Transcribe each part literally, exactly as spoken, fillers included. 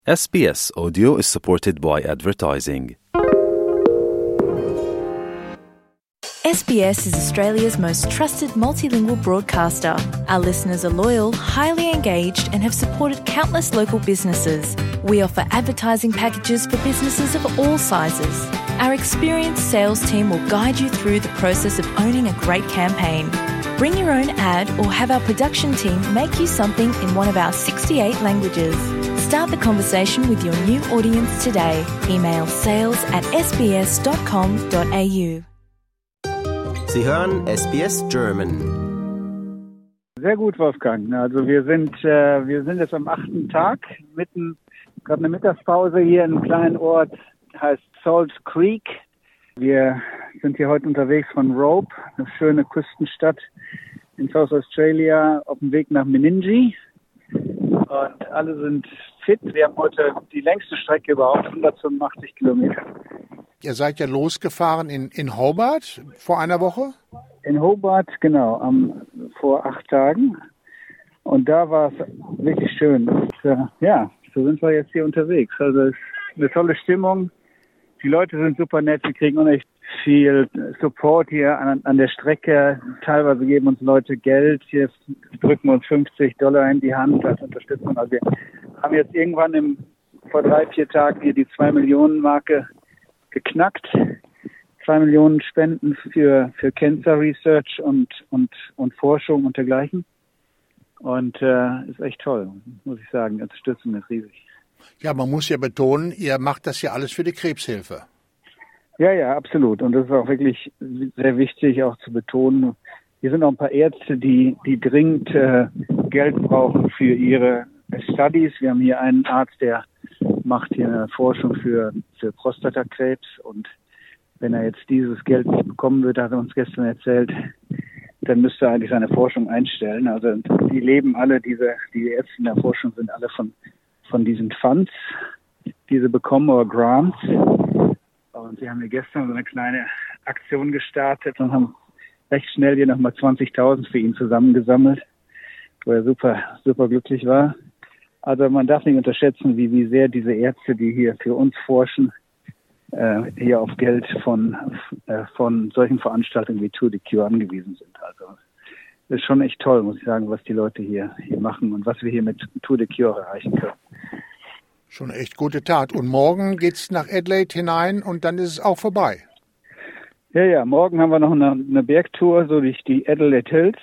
S B S Audio is supported by advertising. S B S is Australia's most trusted multilingual broadcaster. Our listeners are loyal, highly engaged, and have supported countless local businesses. We offer advertising packages for businesses of all sizes. Our experienced sales team will guide you through the process of owning a great campaign. Bring your own ad or have our production team make you something in one of our sixty-eight languages. Start the conversation with your new audience today. Email sales at s b s dot com dot a u. Sie hören S B S German. Sehr gut, Wolfgang. Also wir sind äh, wir sind jetzt am achten Tag, mitten gerade eine Mittagspause hier in einem kleinen Ort, heißt Salt Creek. Wir sind hier heute unterwegs von Rope, eine schöne Küstenstadt in South Australia, auf dem Weg nach Meningie. Und alle sind fit. Wir haben heute die längste Strecke überhaupt, hundertfünfundachtzig Kilometer. Ihr seid ja losgefahren in, in Hobart vor einer Woche? In Hobart, genau, am, vor acht Tagen. Und da war es wirklich schön. Und, äh, ja, so sind wir jetzt hier unterwegs. Also es ist eine tolle Stimmung. Die Leute sind super nett. Wir kriegen unheimlich viel Support hier an, an der Strecke. Teilweise geben uns Leute Geld. Hier drücken wir uns fünfzig Dollar in die Hand als Unterstützung. Also wir haben jetzt irgendwann im, vor drei, vier Tagen hier die zwei Millionen Marke geknackt. Zwei Millionen Spenden für, für Cancer Research und, und, und Forschung und dergleichen. Und äh, ist echt toll, muss ich sagen. Die Unterstützung ist riesig. Ja, man muss ja betonen, ihr macht das ja alles für die Krebshilfe. Ja, ja, absolut. Und das ist auch wirklich sehr wichtig, auch zu betonen. Hier sind auch ein paar Ärzte, die, die dringend äh, Geld brauchen für ihre Studies. Wir haben hier einen Arzt, der macht hier eine Forschung für, für Prostatakrebs. Und wenn er jetzt dieses Geld nicht bekommen würde, hat er uns gestern erzählt, dann müsste er eigentlich seine Forschung einstellen. Also die leben alle, diese die Ärzte in der Forschung sind alle von von diesen Funds, die sie bekommen, oder Grants. Und sie haben hier gestern so eine kleine Aktion gestartet und haben recht schnell hier nochmal zwanzigtausend für ihn zusammengesammelt, wo er super, super glücklich war. Also man darf nicht unterschätzen, wie, wie sehr diese Ärzte, die hier für uns forschen, äh, hier auf Geld von, äh, von solchen Veranstaltungen wie Tour de Cure angewiesen sind. Also das ist schon echt toll, muss ich sagen, was die Leute hier, hier machen und was wir hier mit Tour de Cure erreichen können. Schon eine echt gute Tat. Und morgen geht's nach Adelaide hinein und dann ist es auch vorbei. Ja, ja, morgen haben wir noch eine, eine Bergtour, so durch die Adelaide Hills.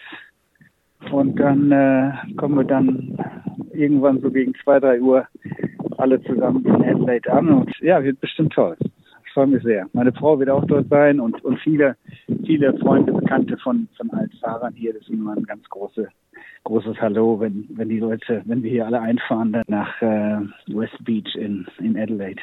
Und dann äh, kommen wir dann irgendwann so gegen zwei, drei Uhr alle zusammen in Adelaide an. Und ja, wird bestimmt toll. Ich freue mich sehr. Meine Frau wird auch dort sein und, und viele, viele Freunde, Bekannte von, von allen Fahrern hier. Das ist immer ein ganz große, großes Hallo, wenn, wenn die Leute, wenn wir hier alle einfahren, dann nach äh, West Beach in, in Adelaide.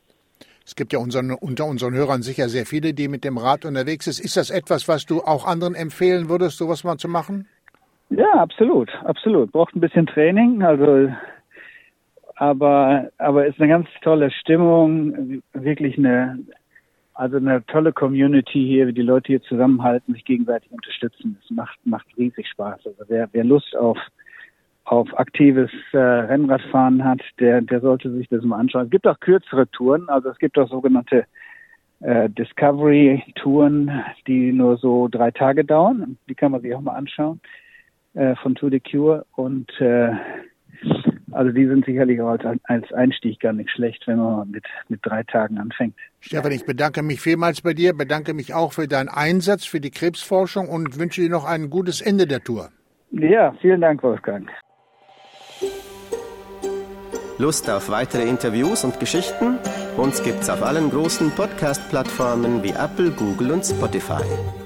Es gibt ja unseren, unter unseren Hörern sicher sehr viele, die mit dem Rad unterwegs sind. Ist das etwas, was du auch anderen empfehlen würdest, sowas mal zu machen? Ja, absolut, absolut. Braucht ein bisschen Training, also aber aber ist eine ganz tolle Stimmung, wirklich eine also eine tolle Community hier, wie die Leute hier zusammenhalten, sich gegenseitig unterstützen. Das macht macht riesig Spaß. Also wer wer Lust auf auf aktives äh, Rennradfahren hat, der der sollte sich das mal anschauen. Es gibt auch kürzere Touren, also es gibt auch sogenannte äh, Discovery-Touren, die nur so drei Tage dauern. Die kann man sich auch mal anschauen äh, von Tour de Cure und äh, also die sind sicherlich auch als, als Einstieg gar nicht schlecht, wenn man mit, mit drei Tagen anfängt. Stefan, ich bedanke mich vielmals bei dir, bedanke mich auch für deinen Einsatz für die Krebsforschung und wünsche dir noch ein gutes Ende der Tour. Ja, vielen Dank, Wolfgang. Lust auf weitere Interviews und Geschichten? Uns gibt's auf allen großen Podcast-Plattformen wie Apple, Google und Spotify.